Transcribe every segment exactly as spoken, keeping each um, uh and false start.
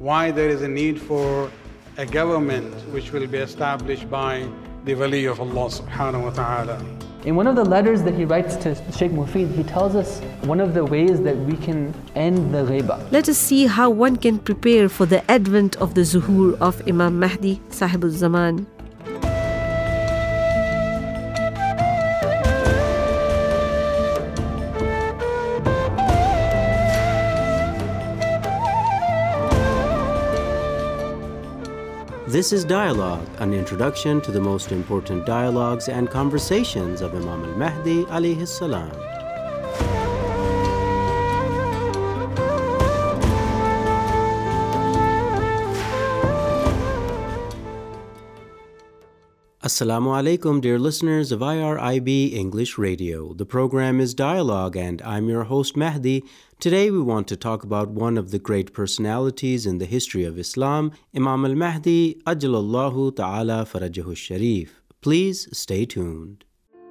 why there is a need for a government which will be established by the wali of Allah subhanahu wa ta'ala. In one of the letters that he writes to Sheikh Mufid, he tells us one of the ways that we can end the ghaiba. Let us see how one can prepare for the advent of the zuhur of Imam Mahdi, Sahibul Zaman. This is Dialogue, an introduction to the most important dialogues and conversations of Imam al-Mahdi alayhi salam. Assalamu alaikum, dear listeners of I R I B English Radio. The program is Dialogue, and I'm your host Mahdi. Today we want to talk about one of the great personalities in the history of Islam, Imam al-Mahdi, Ajjalallahu Ta'ala Farajahu Sharif. Please stay tuned.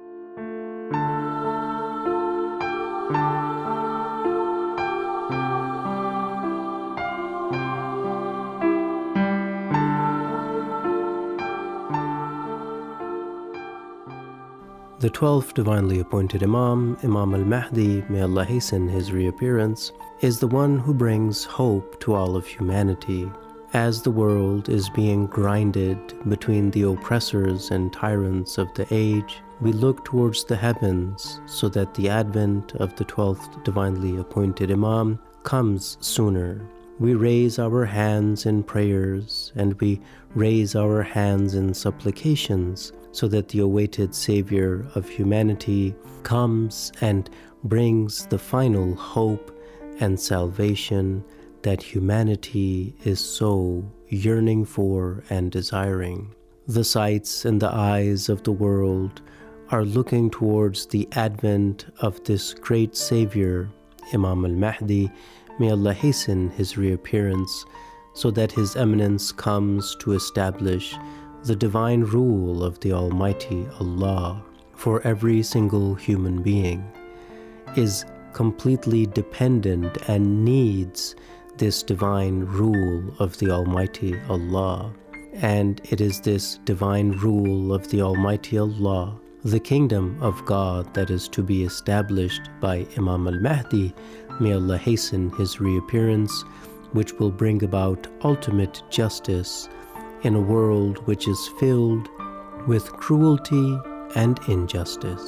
The twelfth divinely appointed Imam, Imam al-Mahdi, may Allah hasten his reappearance, is the one who brings hope to all of humanity. As the world is being grinded between the oppressors and tyrants of the age, we look towards the heavens so that the advent of the twelfth divinely appointed Imam comes sooner. We raise our hands in prayers and we raise our hands in supplications so that the awaited Savior of humanity comes and brings the final hope and salvation that humanity is so yearning for and desiring. The sights and the eyes of the world are looking towards the advent of this great Savior, Imam al-Mahdi. May Allah hasten his reappearance so that His Eminence comes to establish the divine rule of the Almighty Allah. For every single human being is completely dependent and needs this divine rule of the Almighty Allah. And it is this divine rule of the Almighty Allah, the kingdom of God, that is to be established by Imam al-Mahdi, may Allah hasten his reappearance, which will bring about ultimate justice in a world which is filled with cruelty and injustice.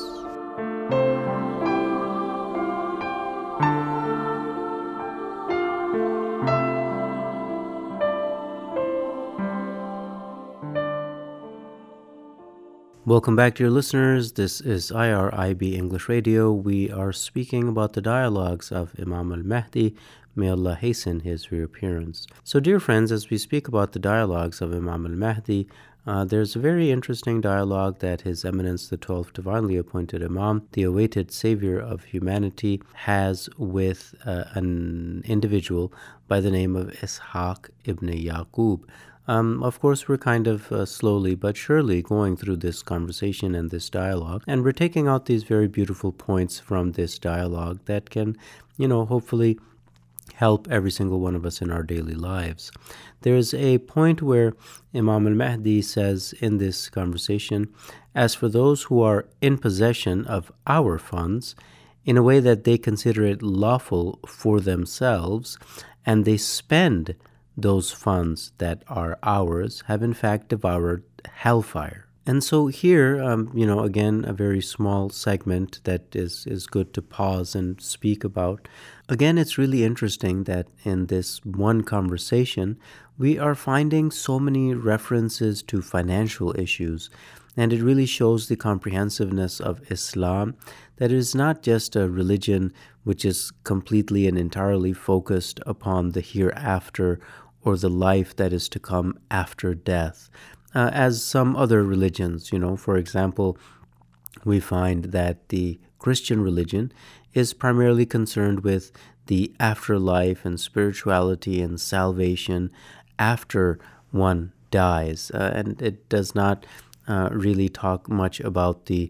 Welcome back, dear listeners. This is I R I B English Radio. We are speaking about the dialogues of Imam al-Mahdi. May Allah hasten his reappearance. So, dear friends, as we speak about the dialogues of Imam al-Mahdi, uh, there's a very interesting dialogue that His Eminence, the twelfth divinely appointed Imam, the awaited Savior of humanity, has with uh, an individual by the name of Ishaq ibn Yaqub. Um, of course, we're kind of uh, slowly but surely going through this conversation and this dialogue, and we're taking out these very beautiful points from this dialogue that can, you know, hopefully help every single one of us in our daily lives. There's a point where Imam al-Mahdi says in this conversation, as for those who are in possession of our funds, in a way that they consider it lawful for themselves, and they spend those funds that are ours, have in fact devoured hellfire. And so here, um, you know, again, a very small segment that is, is good to pause and speak about. Again, it's really interesting that in this one conversation, we are finding so many references to financial issues. And it really shows the comprehensiveness of Islam, that it is not just a religion which is completely and entirely focused upon the hereafter or the life that is to come after death. Uh, as some other religions, you know, for example, we find that the Christian religion is primarily concerned with the afterlife and spirituality and salvation after one dies. Uh, and it does not uh, really talk much about the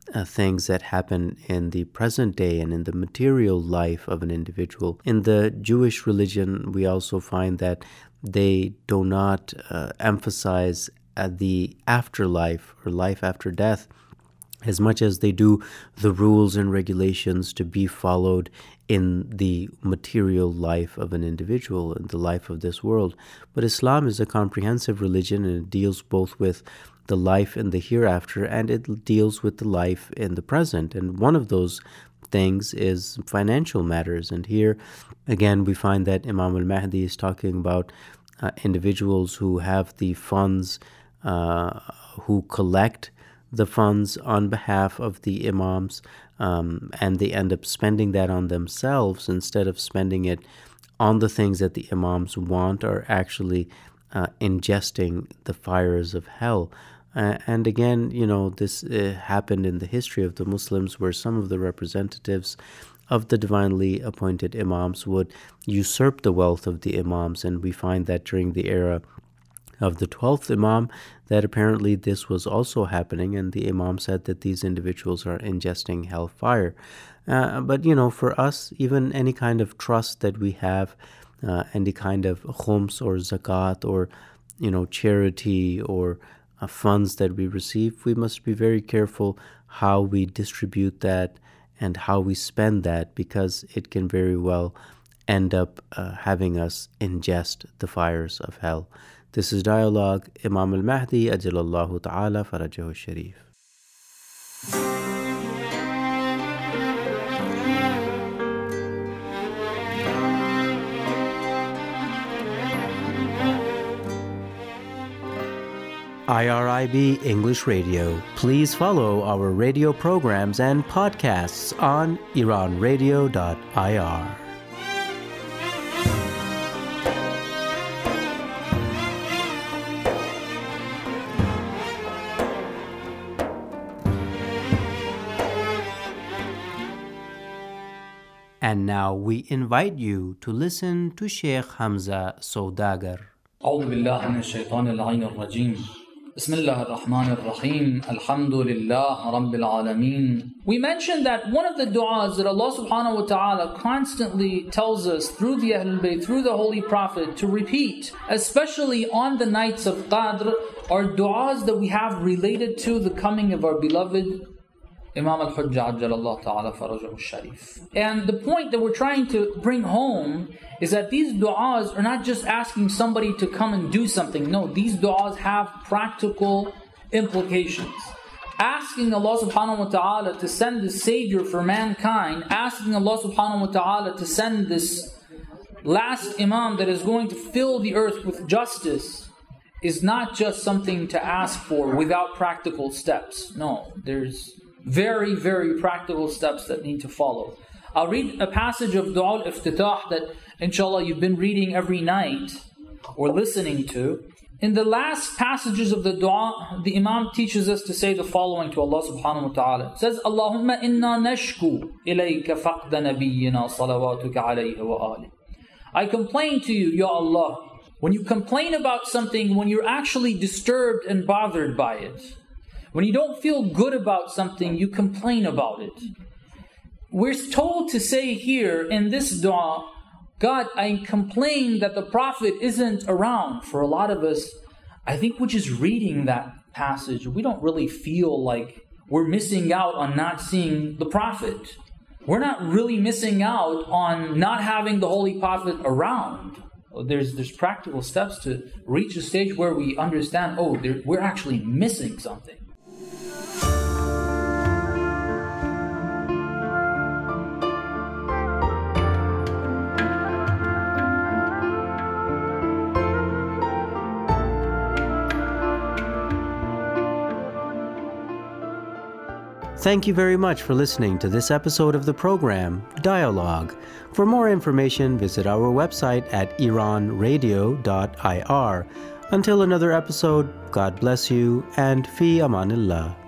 uh, things that happen in the present day and in the material life of an individual. In the Jewish religion, we also find that they do not uh, emphasize uh, the afterlife or life after death as much as they do the rules and regulations to be followed in the material life of an individual, in the life of this world. But Islam is a comprehensive religion, and it deals both with the life in the hereafter and it deals with the life in the present. And one of those things is financial matters. And here, again, we find that Imam al-Mahdi is talking about uh, individuals who have the funds, uh, who collect the funds on behalf of the imams, um, and they end up spending that on themselves instead of spending it on the things that the imams want, or actually uh, ingesting the fires of hell. Uh, and again, you know, this uh, happened in the history of the Muslims, where some of the representatives of the divinely appointed imams would usurp the wealth of the imams, and we find that during the era of the twelfth Imam, that apparently this was also happening, and the Imam said that these individuals are ingesting hellfire. Uh, but, you know, for us, even any kind of trust that we have, uh, any kind of khums or zakat or, you know, charity or uh, funds that we receive, we must be very careful how we distribute that and how we spend that, because it can very well end up uh, having us ingest the fires of hell. This is Dialogue. Imam al-Mahdi, Ajalallahu Ta'ala Farajahu Sharif. I R I B English Radio. Please follow our radio programs and podcasts on iran radio dot I R. And now we invite you to listen to Sheikh Hamza Saudagar. أعوذ بالله من الشيطان اللعين الرجيم. بسم الله الرحمن الرحيم. الحمد لله رب العالمين. We mentioned that one of the du'as that Allah subhanahu wa ta'ala constantly tells us through the Ahlul Bayt, through the Holy Prophet, to repeat, especially on the nights of Qadr, are du'as that we have related to the coming of our beloved Imam al-Hujjah Ajjalallahu Ta'ala Farajahu Sharif. And the point that we're trying to bring home is that these du'as are not just asking somebody to come and do something. No, these du'as have practical implications. Asking Allah subhanahu wa ta'ala to send the Savior for mankind, asking Allah subhanahu wa ta'ala to send this last Imam that is going to fill the earth with justice, is not just something to ask for without practical steps. No, there's very, very practical steps that need to follow. I'll read a passage of Dua al-Iftitah that, inshallah, you've been reading every night or listening to. In the last passages of the dua, the Imam teaches us to say the following to Allah subhanahu wa ta'ala. It says, Allahumma inna nashku ilayka faqda nabiyyina salawatuka alayhi wa alih. I complain to you, Ya Allah. When you complain about something, when you're actually disturbed and bothered by it, when you don't feel good about something, you complain about it. We're told to say here in this dua, God, I complain that the Prophet isn't around. For a lot of us, I think we're just reading that passage. We don't really feel like we're missing out on not seeing the Prophet. We're not really missing out on not having the Holy Prophet around. There's, there's practical steps to reach a stage where we understand, oh, we're actually missing something. Thank you very much for listening to this episode of the program, Dialogue. For more information, visit our website at iran radio dot I R. Until another episode, God bless you and fi amanillah.